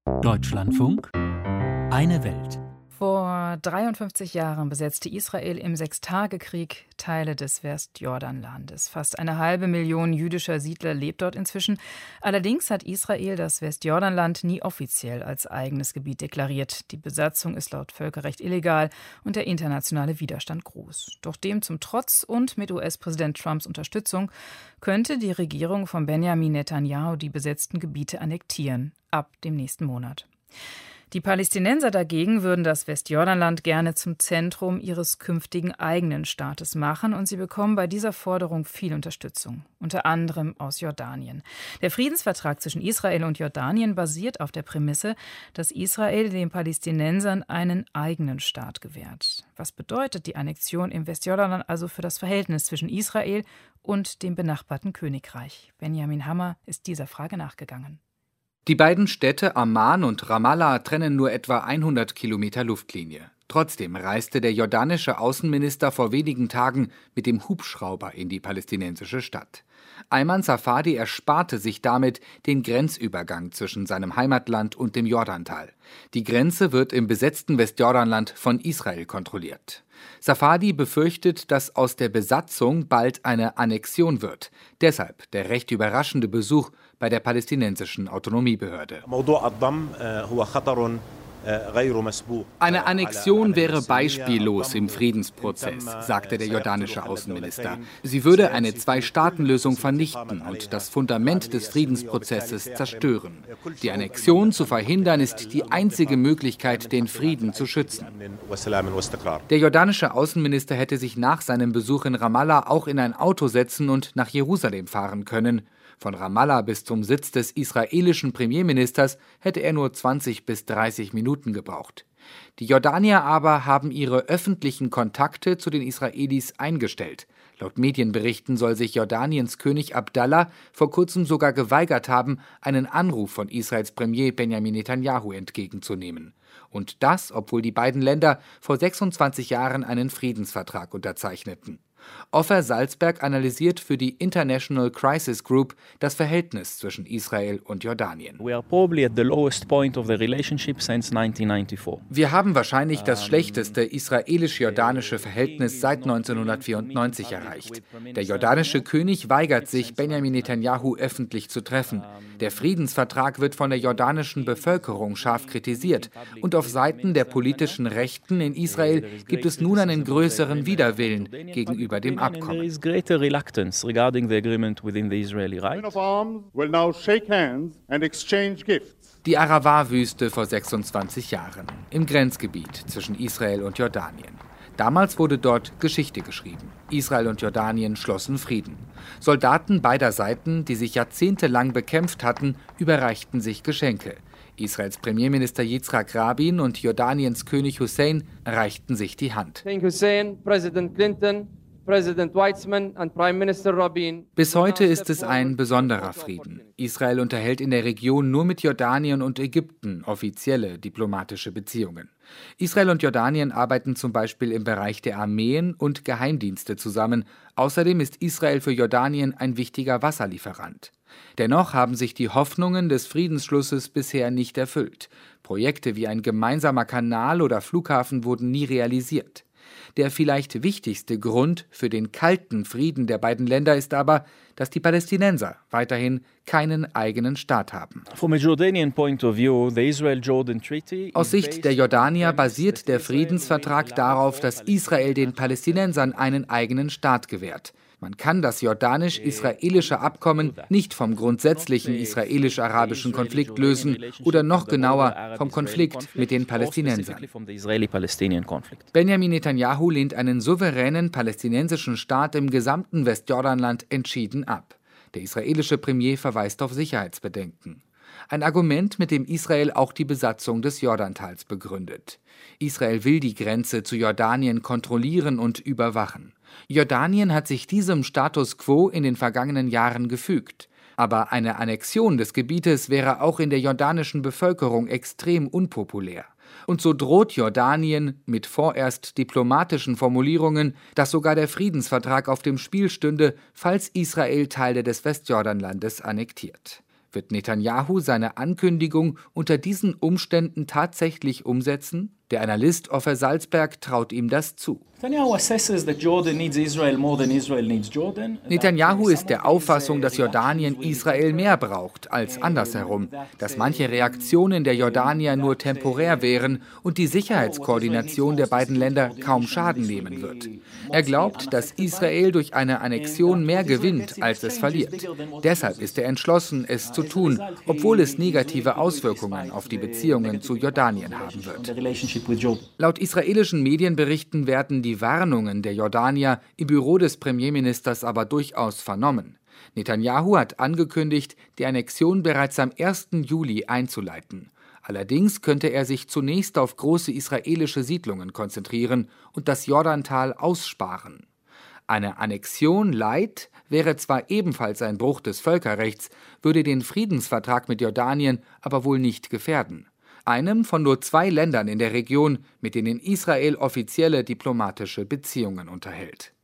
Deutschlandfunk, eine Welt. Vor 53 Jahren besetzte Israel im Sechstagekrieg Teile des Westjordanlandes. Fast 500.000 jüdischer Siedler lebt dort inzwischen. Allerdings hat Israel das Westjordanland nie offiziell als eigenes Gebiet deklariert. Die Besatzung ist laut Völkerrecht illegal und der internationale Widerstand groß. Doch dem zum Trotz und mit US-Präsident Trumps Unterstützung könnte die Regierung von Benjamin Netanyahu die besetzten Gebiete annektieren, ab dem nächsten Monat. Die Palästinenser dagegen würden das Westjordanland gerne zum Zentrum ihres künftigen eigenen Staates machen und sie bekommen bei dieser Forderung viel Unterstützung, unter anderem aus Jordanien. Der Friedensvertrag zwischen Israel und Jordanien basiert auf der Prämisse, dass Israel den Palästinensern einen eigenen Staat gewährt. Was bedeutet die Annexion im Westjordanland also für das Verhältnis zwischen Israel und dem benachbarten Königreich? Benjamin Hammer ist dieser Frage nachgegangen. Die beiden Städte Amman und Ramallah trennen nur etwa 100 Kilometer Luftlinie. Trotzdem reiste der jordanische Außenminister vor wenigen Tagen mit dem Hubschrauber in die palästinensische Stadt. Ayman Safadi ersparte sich damit den Grenzübergang zwischen seinem Heimatland und dem Jordantal. Die Grenze wird im besetzten Westjordanland von Israel kontrolliert. Safadi befürchtet, dass aus der Besatzung bald eine Annexion wird. Deshalb der recht überraschende Besuch bei der palästinensischen Autonomiebehörde. Eine Annexion wäre beispiellos im Friedensprozess, sagte der jordanische Außenminister. Sie würde eine Zwei-Staaten-Lösung vernichten und das Fundament des Friedensprozesses zerstören. Die Annexion zu verhindern ist die einzige Möglichkeit, den Frieden zu schützen. Der jordanische Außenminister hätte sich nach seinem Besuch in Ramallah auch in ein Auto setzen und nach Jerusalem fahren können. Von Ramallah bis zum Sitz des israelischen Premierministers hätte er nur 20 bis 30 Minuten gebraucht. Die Jordanier aber haben ihre öffentlichen Kontakte zu den Israelis eingestellt. Laut Medienberichten soll sich Jordaniens König Abdallah vor kurzem sogar geweigert haben, einen Anruf von Israels Premier Benjamin Netanyahu entgegenzunehmen. Und das, obwohl die beiden Länder vor 26 Jahren einen Friedensvertrag unterzeichneten. Offer Salzberg analysiert für die International Crisis Group das Verhältnis zwischen Israel und Jordanien. Wir haben wahrscheinlich das schlechteste israelisch-jordanische Verhältnis seit 1994 erreicht. Der jordanische König weigert sich, Benjamin Netanyahu öffentlich zu treffen. Der Friedensvertrag wird von der jordanischen Bevölkerung scharf kritisiert. Und auf Seiten der politischen Rechten in Israel gibt es nun einen größeren Widerwillen gegenüber dem Abkommen. Die Arava-Wüste vor 26 Jahren, im Grenzgebiet zwischen Israel und Jordanien. Damals wurde dort Geschichte geschrieben. Israel und Jordanien schlossen Frieden. Soldaten beider Seiten, die sich jahrzehntelang bekämpft hatten, überreichten sich Geschenke. Israels Premierminister Yitzhak Rabin und Jordaniens König Hussein reichten sich die Hand. King Hussein, Präsident Clinton, Präsident Weizmann und Premierminister Rabin. Bis heute ist es ein besonderer Frieden. Israel unterhält in der Region nur mit Jordanien und Ägypten offizielle diplomatische Beziehungen. Israel und Jordanien arbeiten zum Beispiel im Bereich der Armeen und Geheimdienste zusammen. Außerdem ist Israel für Jordanien ein wichtiger Wasserlieferant. Dennoch haben sich die Hoffnungen des Friedensschlusses bisher nicht erfüllt. Projekte wie ein gemeinsamer Kanal oder Flughafen wurden nie realisiert. Der vielleicht wichtigste Grund für den kalten Frieden der beiden Länder ist aber, dass die Palästinenser weiterhin keinen eigenen Staat haben. Aus Sicht der Jordanier basiert der Friedensvertrag darauf, dass Israel den Palästinensern einen eigenen Staat gewährt. Man kann das jordanisch-israelische Abkommen nicht vom grundsätzlichen israelisch-arabischen Konflikt lösen oder noch genauer vom Konflikt mit den Palästinensern. Benjamin Netanyahu lehnt einen souveränen palästinensischen Staat im gesamten Westjordanland entschieden ab. Der israelische Premier verweist auf Sicherheitsbedenken. Ein Argument, mit dem Israel auch die Besatzung des Jordantals begründet. Israel will die Grenze zu Jordanien kontrollieren und überwachen. Jordanien hat sich diesem Status quo in den vergangenen Jahren gefügt. Aber eine Annexion des Gebietes wäre auch in der jordanischen Bevölkerung extrem unpopulär. Und so droht Jordanien mit vorerst diplomatischen Formulierungen, dass sogar der Friedensvertrag auf dem Spiel stünde, falls Israel Teile des Westjordanlandes annektiert. Wird Netanyahu seine Ankündigung unter diesen Umständen tatsächlich umsetzen? Der Analyst Ofer Salzberg traut ihm das zu. Netanyahu ist der Auffassung, dass Jordanien Israel mehr braucht als andersherum, dass manche Reaktionen der Jordanier nur temporär wären und die Sicherheitskoordination der beiden Länder kaum Schaden nehmen wird. Er glaubt, dass Israel durch eine Annexion mehr gewinnt, als es verliert. Deshalb ist er entschlossen, es zu tun, obwohl es negative Auswirkungen auf die Beziehungen zu Jordanien haben wird. Laut israelischen Medienberichten werden die Warnungen der Jordanier im Büro des Premierministers aber durchaus vernommen. Netanyahu hat angekündigt, die Annexion bereits am 1. Juli einzuleiten. Allerdings könnte er sich zunächst auf große israelische Siedlungen konzentrieren und das Jordantal aussparen. Eine Annexion light wäre zwar ebenfalls ein Bruch des Völkerrechts, würde den Friedensvertrag mit Jordanien aber wohl nicht gefährden. Einem von nur 2 Ländern in der Region, mit denen Israel offizielle diplomatische Beziehungen unterhält.